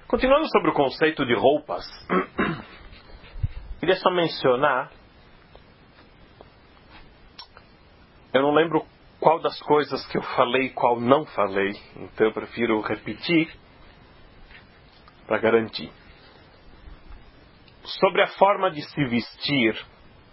Continuando sobre o conceito de roupas, queria só mencionar, eu não lembro qual das coisas que eu falei e qual não falei, então eu prefiro repetir para garantir. Sobre a forma de se vestir,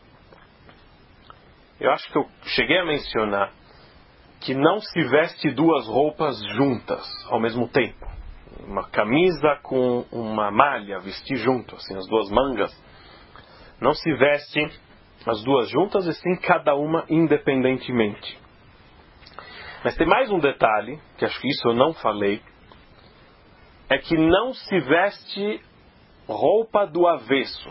eu acho que eu cheguei a mencionar que não se veste duas roupas juntas ao mesmo tempo. Uma camisa com uma malha, vestir junto, assim, as duas mangas. Não se veste as duas juntas, e sim cada uma independentemente. Mas tem mais um detalhe, que acho que isso eu não falei, é que não se veste roupa do avesso.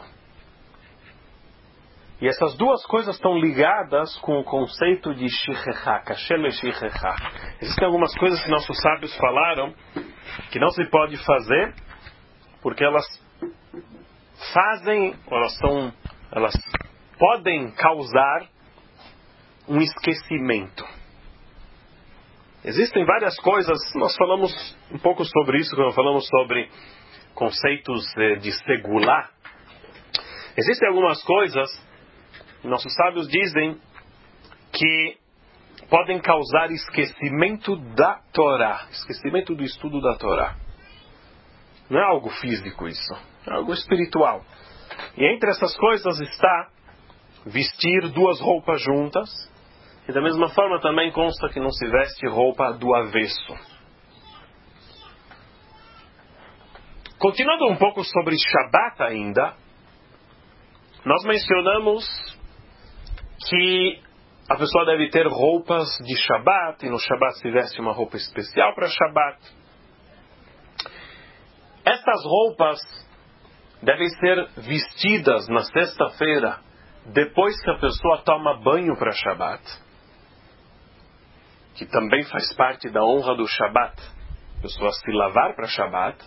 E essas duas coisas estão ligadas com o conceito de shichechá, kashele shichechá. Existem algumas coisas que nossos sábios falaram que não se pode fazer porque elas fazem, elas podem causar um esquecimento. Existem várias coisas, nós falamos um pouco sobre isso quando falamos sobre conceitos de segulá. Existem algumas coisas, nossos sábios dizem, que podem causar esquecimento da Torá, esquecimento do estudo da Torá. Não é algo físico isso, é algo espiritual. E entre essas coisas está vestir duas roupas juntas, e da mesma forma também consta que não se veste roupa do avesso. Continuando um pouco sobre Shabat ainda, nós mencionamos que a pessoa deve ter roupas de Shabat, e no Shabat se veste uma roupa especial para Shabat. Estas roupas devem ser vestidas na sexta-feira, depois que a pessoa toma banho para Shabat, que também faz parte da honra do Shabat, a pessoa se lavar para Shabat.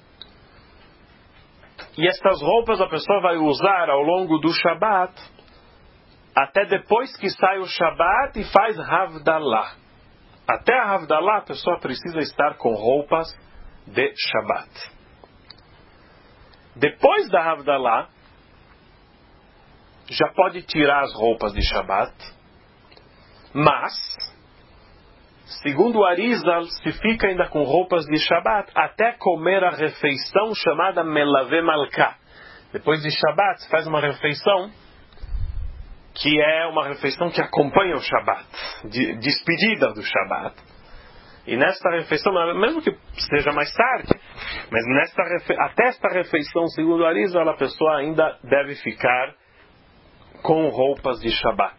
E estas roupas a pessoa vai usar ao longo do Shabat, até depois que sai o Shabat e faz Havdalah. Até a Havdalah a pessoa precisa estar com roupas de Shabat. Depois da Havdalah, já pode tirar as roupas de Shabat, mas, segundo o Arizal, se fica ainda com roupas de Shabat até comer a refeição chamada Melave Malka. Depois de Shabat, se faz uma refeição que é uma refeição que acompanha o Shabat, de despedida do Shabat. E nesta refeição, mesmo que seja mais tarde, mas até esta refeição, segundo o Arizal, a pessoa ainda deve ficar com roupas de Shabat.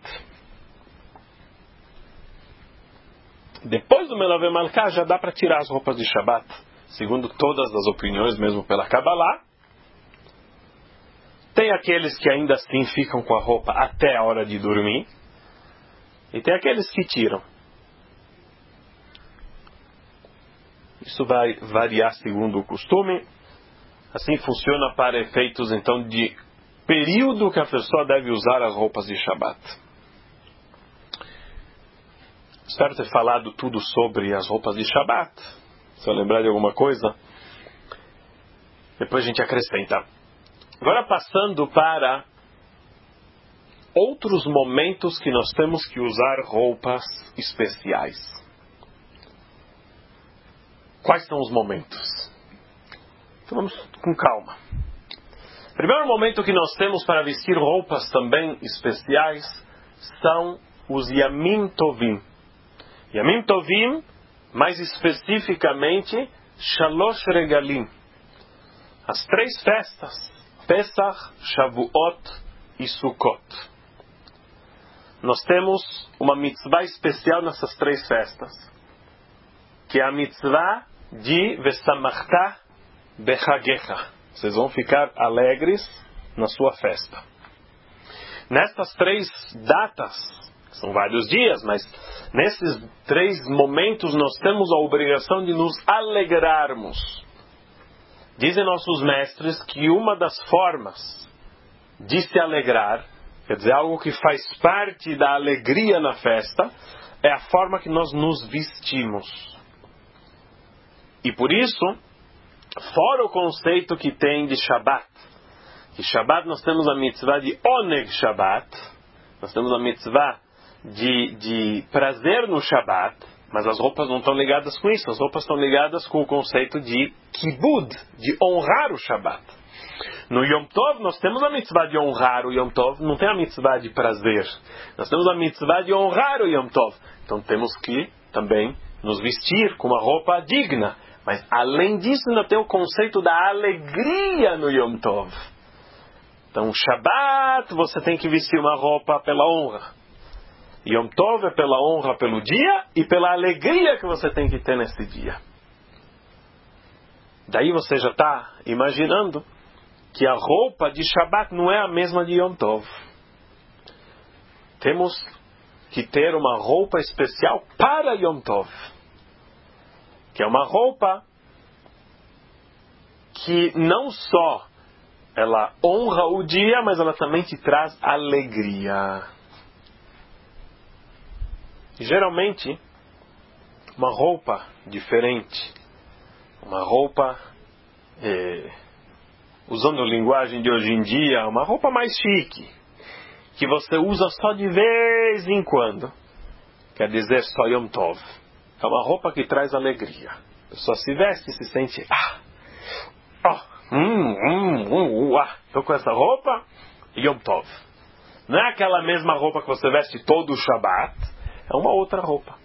Depois do Melave Malka já dá para tirar as roupas de Shabat, segundo todas as opiniões, mesmo pela Kabbalah. Tem aqueles que ainda assim ficam com a roupa até a hora de dormir, e tem aqueles que tiram. Isso vai variar segundo o costume. Assim funciona para efeitos então de período que a pessoa deve usar as roupas de Shabat. Espero ter falado tudo sobre as roupas de Shabat. Se eu lembrar de alguma coisa, depois a gente acrescenta. Agora passando para outros momentos que nós temos que usar roupas especiais. Quais são os momentos? Então vamos com calma. O primeiro momento que nós temos para vestir roupas também especiais são os Yamim Tovim. Yamim Tovim, mais especificamente, Shalosh Regalim. As três festas, Pesach, Shavuot e Sukkot. Nós temos uma mitzvah especial nessas três festas, que é a mitzvah de Vesamachta Bechagecha. Vocês vão ficar alegres na sua festa. Nestas três datas, são vários dias, mas nesses três momentos nós temos a obrigação de nos alegrarmos. Dizem nossos mestres que uma das formas de se alegrar, quer dizer, algo que faz parte da alegria na festa, é a forma que nós nos vestimos. E por isso, Fora o conceito que tem de Shabat. Que Shabat nós temos a mitzvah de Oneg Shabat. Nós temos a mitzvah de prazer no Shabat. Mas as roupas não estão ligadas com isso. As roupas estão ligadas com o conceito de Kibud, de honrar o Shabat. No Yom Tov nós temos a mitzvah de honrar o Yom Tov. Não tem a mitzvah de prazer. Nós temos a mitzvah de honrar o Yom Tov. Então temos que também nos vestir com uma roupa digna. Mas além disso ainda tem o conceito da alegria no Yom Tov. Então Shabbat você tem que vestir uma roupa pela honra. Yom Tov é pela honra pelo dia e pela alegria que você tem que ter nesse dia. Daí você já está imaginando que a roupa de Shabbat não é a mesma de Yom Tov. Temos que ter uma roupa especial para Yom Tov. Que é uma roupa que não só ela honra o dia, mas ela também te traz alegria. Geralmente, uma roupa diferente, uma roupa, usando a linguagem de hoje em dia, uma roupa mais chique, que você usa só de vez em quando, quer dizer só Yom Tov. É uma roupa que traz alegria. A pessoa se veste e se sente, estou com essa roupa, Yom Tov. Não é aquela mesma roupa que você veste todo o Shabbat, é uma outra roupa.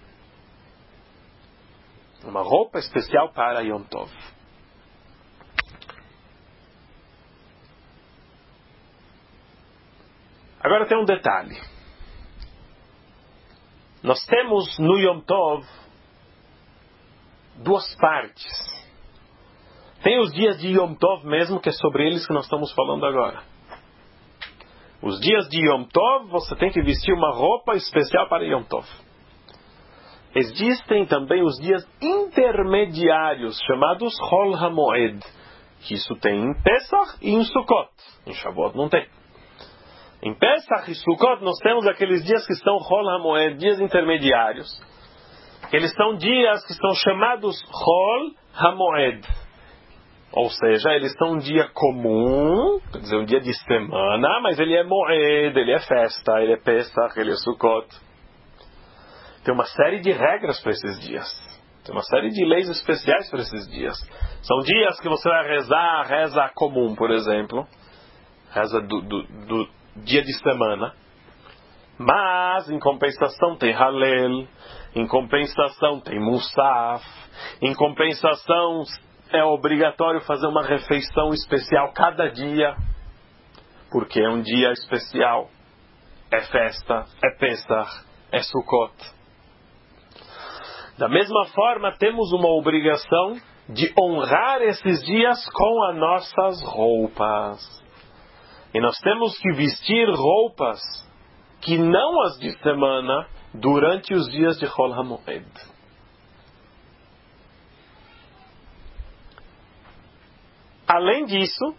Uma roupa especial para Yom Tov. Agora tem um detalhe. Nós temos no Yom Tov duas partes. Tem os dias de Yom Tov mesmo, que é sobre eles que nós estamos falando agora. Os dias de Yom Tov, você tem que vestir uma roupa especial para Yom Tov. Existem também os dias intermediários, chamados Chol HaMoed, que isso tem em Pesach e em Sukkot. Em Shavuot não tem. Em Pesach e Sukkot nós temos aqueles dias que são Chol HaMoed, dias intermediários. Eles são dias que são chamados Chol HaMoed. Ou seja, eles são um dia comum, quer dizer, um dia de semana, mas ele é Moed, ele é festa, ele é Pesach, ele é Sukkot. Tem uma série de regras para esses dias. Tem uma série de leis especiais para esses dias. São dias que você vai rezar a reza comum, por exemplo. Reza do dia de semana. Mas, em compensação, tem Halel. Em compensação, tem Musaf. Em compensação, é obrigatório fazer uma refeição especial cada dia. Porque é um dia especial. É festa, é Pesach, é Sukkot. Da mesma forma, temos uma obrigação de honrar esses dias com as nossas roupas. E nós temos que vestir roupas que não as de semana durante os dias de Chol HaMoed. Além disso,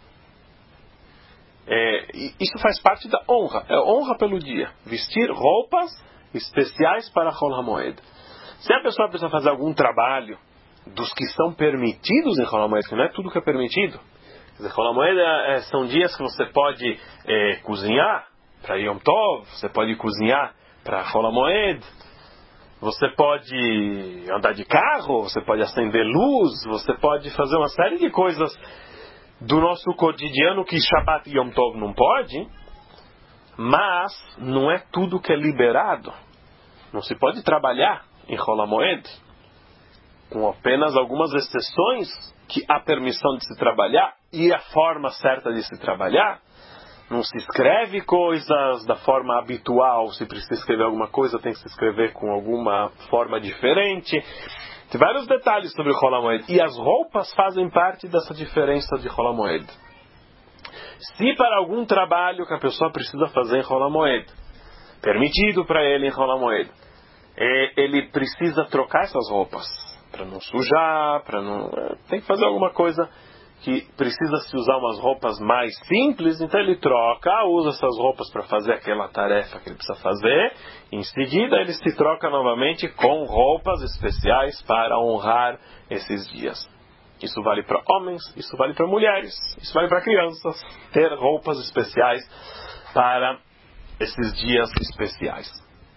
isso faz parte da honra. É honra pelo dia. Vestir roupas especiais para Chol HaMoed. Se a pessoa precisa fazer algum trabalho dos que são permitidos em Chol HaMoed, que não é tudo que é permitido. Quer dizer, Chol HaMoed são dias que você pode cozinhar para Yom Tov, você pode cozinhar para Chol HaMoed, você pode andar de carro, você pode acender luz, você pode fazer uma série de coisas do nosso cotidiano que Shabbat e Yom Tov não pode, mas não é tudo que é liberado. Não se pode trabalhar em Chol HaMoed, com apenas algumas exceções que há permissão de se trabalhar e a forma certa de se trabalhar. Não se escreve coisas da forma habitual. Se precisa escrever alguma coisa, tem que se escrever com alguma forma diferente. Tem vários detalhes sobre o Chol HaMoed. E as roupas fazem parte dessa diferença de Chol HaMoed. Se para algum trabalho que a pessoa precisa fazer em Chol HaMoed, permitido para ele em Chol HaMoed, ele precisa trocar essas roupas para não sujar, tem que fazer alguma coisa que precisa se usar umas roupas mais simples, então ele troca, usa essas roupas para fazer aquela tarefa que ele precisa fazer, e em seguida ele se troca novamente com roupas especiais para honrar esses dias. Isso vale para homens, isso vale para mulheres, isso vale para crianças. Ter roupas especiais para esses dias especiais.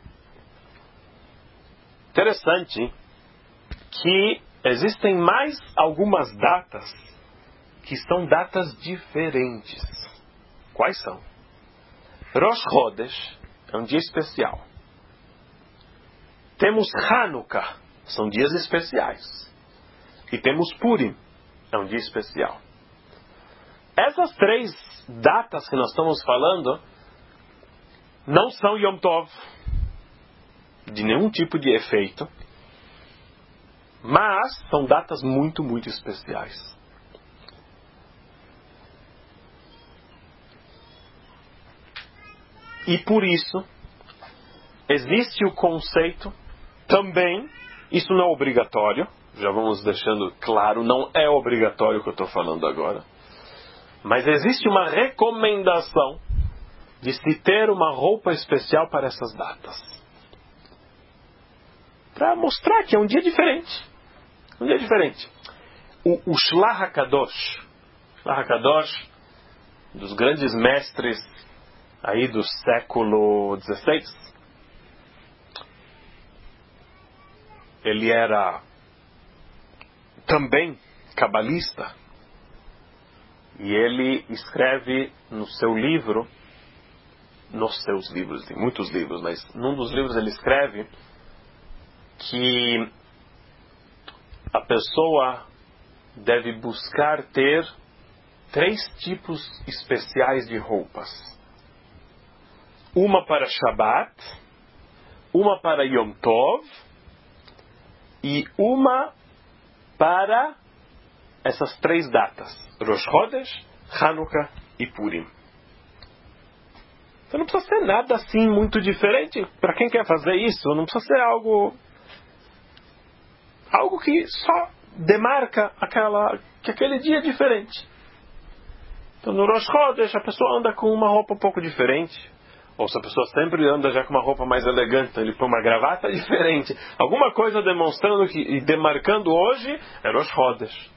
Interessante que existem mais algumas datas que são datas diferentes. Quais são? Rosh Chodesh é um dia especial. Temos Hanukkah, são dias especiais. E temos Purim, é um dia especial. Essas 3 datas que nós estamos falando não são Yom Tov, de nenhum tipo de efeito, mas são datas muito, muito especiais. E por isso, existe o conceito também, isso não é obrigatório, já vamos deixando claro, não é obrigatório o que eu estou falando agora, mas existe uma recomendação de se ter uma roupa especial para essas datas. Para mostrar que é um dia diferente. Um dia diferente. O Shlach HaKadosh, dos grandes mestres aí do século XVI, ele era também cabalista, e ele escreve no seu livro, nos seus livros, tem muitos livros, mas num dos livros ele escreve que a pessoa deve buscar ter 3 tipos especiais de roupas. Uma para Shabbat, uma para Yom Tov e uma para essas 3 datas: Rosh Chodesh, Hanukkah e Purim. Então não precisa ser nada assim muito diferente. Para quem quer fazer isso, não precisa ser algo que só demarca que aquele dia é diferente. Então no Rosh Chodesh a pessoa anda com uma roupa um pouco diferente. Ou se a pessoa sempre anda já com uma roupa mais elegante, ele põe uma gravata diferente. Alguma coisa demonstrando e demarcando hoje é Rosh Chodesh.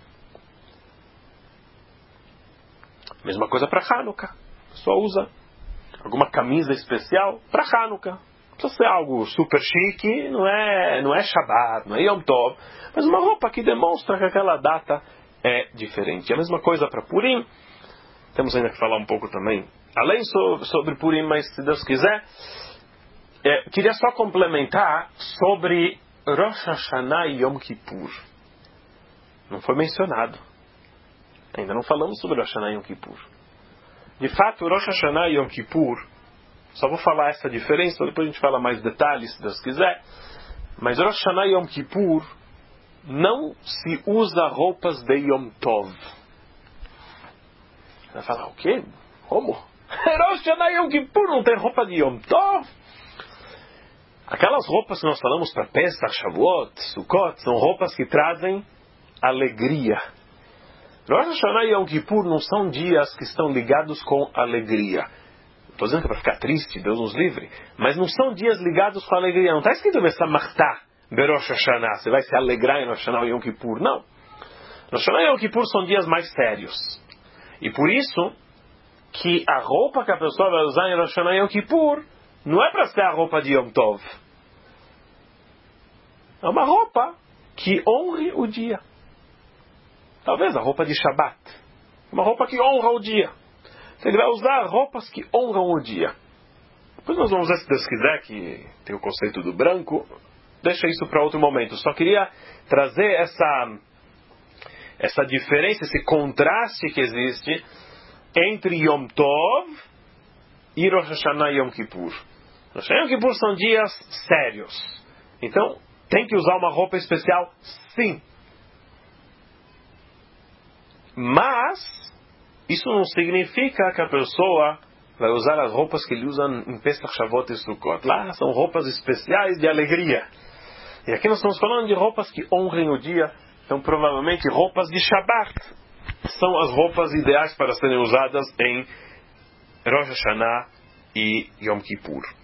Mesma coisa para Hanukkah. A pessoa usa alguma camisa especial para Hanukkah. Não precisa ser algo super chique, não é Shabbat, não é Yom Tov, mas uma roupa que demonstra que aquela data é diferente. A mesma coisa para Purim. Temos ainda que falar um pouco também, além sobre Purim, mas se Deus quiser, queria só complementar sobre Rosh Hashanah e Yom Kippur. Não foi mencionado. Ainda não falamos sobre Rosh Hashanah e Yom Kippur. De fato, Rosh Hashanah e Yom Kippur, só vou falar essa diferença, depois a gente fala mais detalhes, se Deus quiser. Mas Rosh Hashanah e Yom Kippur não se usa roupas de Yom Tov. Vai falar, o quê? Como? Rosh Hashanah e Yom Kippur não tem roupa de Yom Tov? Aquelas roupas que nós falamos para Pesach, Shavuot, Sukkot, são roupas que trazem alegria. Rosh Hashanah e Yom Kippur não são dias que estão ligados com alegria. Não estou dizendo que é para ficar triste, Deus nos livre, mas não são dias ligados com alegria. Não está escrito Besamachta Berosh Hashanah, você vai se alegrar em Rosh Hashanah e Yom Kippur. Não. Rosh Hashanah e Yom Kippur são dias mais sérios. E por isso que a roupa que a pessoa vai usar em Rosh Hashanah e Yom Kippur não é para ser a roupa de Yom Tov. É uma roupa que honre o dia. Talvez a roupa de Shabbat. Uma roupa que honra o dia. Ele vai usar roupas que honram o dia. Depois nós vamos ver, se Deus quiser, que tem o conceito do branco. Deixa isso para outro momento. Só queria trazer essa diferença, esse contraste que existe entre Yom Tov e Rosh Hashanah e Yom Kippur. Rosh Hashanah e Yom Kippur são dias sérios. Então, tem que usar uma roupa especial? Sim. Mas, isso não significa que a pessoa vai usar as roupas que ele usa em Pesach, Shavuot e Sukkot. Lá são roupas especiais de alegria. E aqui nós estamos falando de roupas que honrem o dia. Então, provavelmente, roupas de Shabbat são as roupas ideais para serem usadas em Rosh Hashanah e Yom Kippur.